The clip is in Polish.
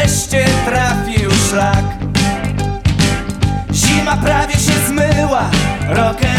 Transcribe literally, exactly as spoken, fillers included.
wreszcie trafił szlak. Zima prawie się zmyła, rock